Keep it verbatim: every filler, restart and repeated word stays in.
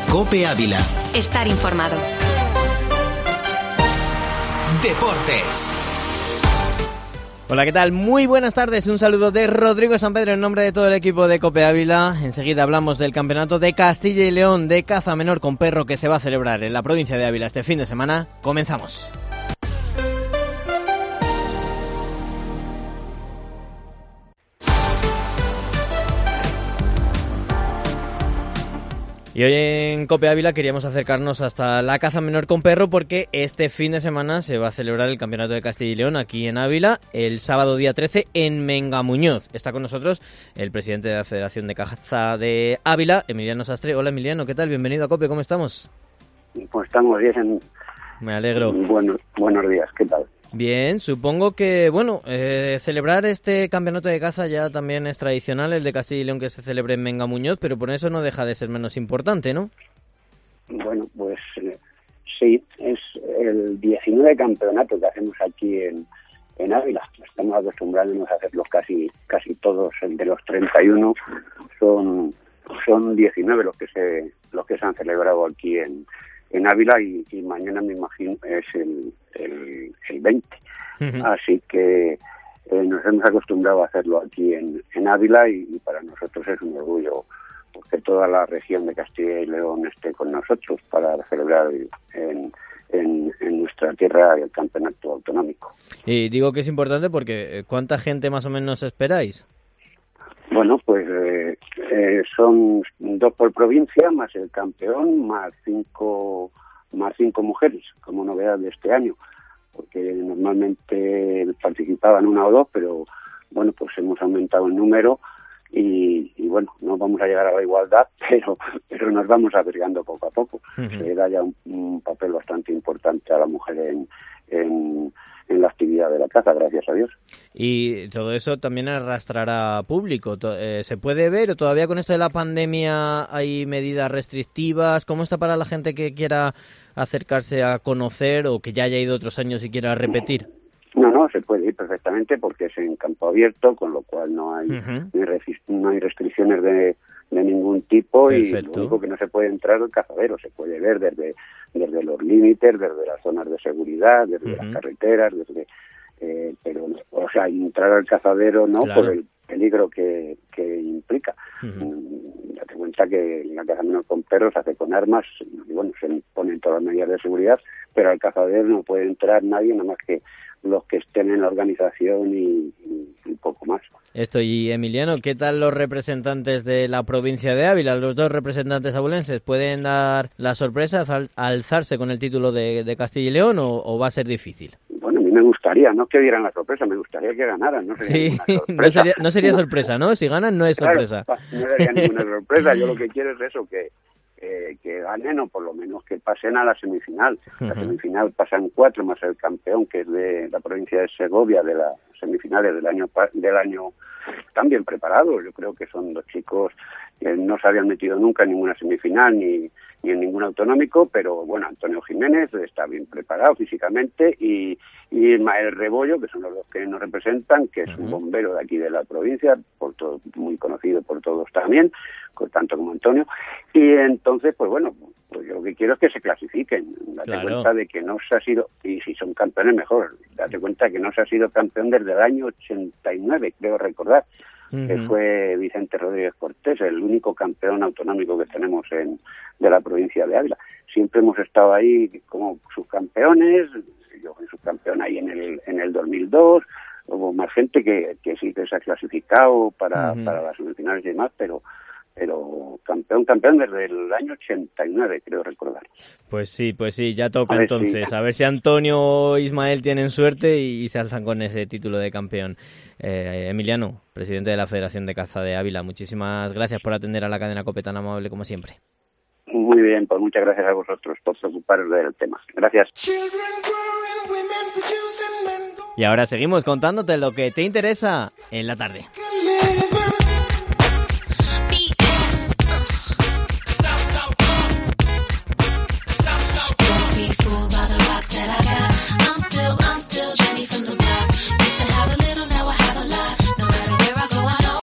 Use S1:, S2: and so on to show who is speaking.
S1: COPE Ávila.
S2: Estar informado.
S1: Deportes.
S3: Hola, ¿qué tal? Muy buenas tardes. Un saludo de Rodrigo San Pedro en nombre de todo el equipo de COPE Ávila. Enseguida hablamos del campeonato de Castilla y León de caza menor con perro que se va a celebrar en la provincia de Ávila este fin de semana. Comenzamos. Y hoy en COPE Ávila queríamos acercarnos hasta la caza menor con perro porque este fin de semana se va a celebrar el Campeonato de Castilla y León aquí en Ávila, el sábado día trece en Mengamuñoz. Está con nosotros el presidente de la Federación de Caza de Ávila, Emiliano Sastre. Hola Emiliano, ¿qué tal? Bienvenido a COPE, ¿cómo estamos?
S4: Pues estamos bien.
S3: Me alegro.
S4: Bueno, buenos días, ¿qué tal?
S3: Bien, supongo que, bueno, eh, celebrar este campeonato de caza ya también es tradicional, el de Castilla y León que se celebre en Mengamuñoz, pero por eso no deja de ser menos importante, ¿no?
S4: Bueno, pues eh, sí, es el diecinueve campeonato que hacemos aquí en, en Ávila. Estamos acostumbrándonos a hacerlos casi casi todos, el de los treinta y uno son son diecinueve los que se los que se han celebrado aquí en en Ávila y, y mañana me imagino es el, el, el veinte. Uh-huh. Así que eh, nos hemos acostumbrado a hacerlo aquí en, en Ávila y, y para nosotros es un orgullo porque toda la región de Castilla y León esté con nosotros para celebrar en, en, en nuestra tierra el campeonato autonómico.
S3: Y digo que es importante porque ¿cuánta gente más o menos esperáis?
S4: Bueno, pues eh, eh, son dos por provincia, más el campeón, más cinco más cinco mujeres, como novedad de este año, porque normalmente participaban una o dos, pero bueno, pues hemos aumentado el número y, y bueno, no vamos a llegar a la igualdad, pero pero nos vamos averiguando poco a poco. Uh-huh. Se da ya un, un papel bastante importante a la mujer en, en en la actividad de la caza, gracias a Dios.
S3: Y todo eso también arrastrará público. ¿Se puede ver o todavía con esto de la pandemia hay medidas restrictivas? ¿Cómo está para la gente que quiera acercarse a conocer o que ya haya ido otros años y quiera repetir?
S4: No, no, se puede ir perfectamente porque es en campo abierto, con lo cual no hay, uh-huh. no hay restricciones de, de ningún tipo. Perfecto. Y lo único que no se puede entrar es el cazadero, se puede ver desde desde los límites, desde las zonas de seguridad, desde uh-huh. las carreteras, desde eh, pero o sea, entrar al cazadero no, claro, por el peligro que, que implica. Uh-huh. Date cuenta que la caza menor con perros se hace con armas y bueno, se ponen todas las medidas de seguridad, pero al cazadero no puede entrar nadie, nada más que los que estén en la organización y, y, y poco más.
S3: Esto, y Emiliano, ¿qué tal los representantes de la provincia de Ávila? Los dos representantes abulenses, ¿pueden dar la sorpresa, al, alzarse con el título de, de Castilla y León o, o va a ser difícil?
S4: Bueno, a mí me gustaría, no que dieran la sorpresa, me gustaría que ganaran, no sería
S3: sí, no sería, no sería sorpresa, ¿no? Si ganan no es
S4: claro,
S3: sorpresa.
S4: No sería ninguna sorpresa, yo lo que quiero es eso, que Eh, que ganen o por lo menos que pasen a la semifinal. Uh-huh. La semifinal pasan cuatro más el campeón, que es de la provincia de Segovia, de las semifinales del año del año tan bien preparados. Yo creo que son dos chicos que no se habían metido nunca en ninguna semifinal ni, ni en ningún autonómico, pero bueno, Antonio Jiménez está bien preparado físicamente y, y Ismael Rebollo, que son los dos que nos representan, que es uh-huh. un bombero de aquí de la provincia, por todo, muy conocido por todos también, tanto como Antonio, y entonces, pues bueno, pues yo lo que quiero es que se clasifiquen, date claro. cuenta de que no se ha sido, y si son campeones mejor, date cuenta de que no se ha sido campeón desde el año ochenta y nueve, creo recordar, uh-huh. que fue Vicente Rodríguez Cortés, el único campeón autonómico que tenemos en de la provincia de Ávila. Siempre hemos estado ahí como subcampeones, yo fui subcampeón ahí en el en el dos mil dos, hubo más gente que, que sí que se ha clasificado para, uh-huh. para las semifinales y demás, pero pero campeón, campeón desde el año ochenta y nueve, creo recordar.
S3: Pues sí, pues sí, ya toca
S4: a
S3: entonces. Si... A ver si Antonio o Ismael tienen suerte y, y se alzan con ese título de campeón. Eh, Emiliano, presidente de la Federación de Caza de Ávila, muchísimas gracias por atender a la cadena COPE tan amable como siempre.
S4: Muy bien, pues muchas gracias a vosotros por preocuparos del tema. Gracias.
S3: Y ahora seguimos contándote lo que te interesa en la tarde.